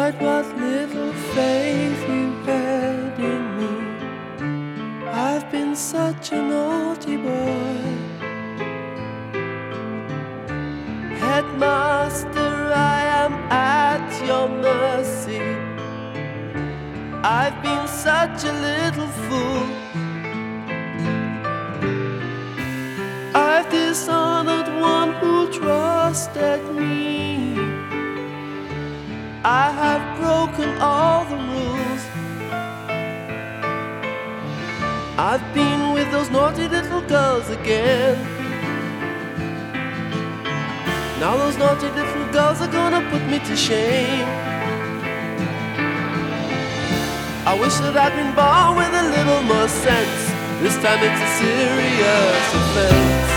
despite what little faith you had in me. I've been such a naughty boy. Headmaster, I am at your mercy. I've been such a little fool. I've dishonored one who trusted me. I have broken all the rules. I've been with those naughty little girls again. Now those naughty little girls are gonna put me to shame. I wish that I'd been born with a little more sense. This time it's a serious offense.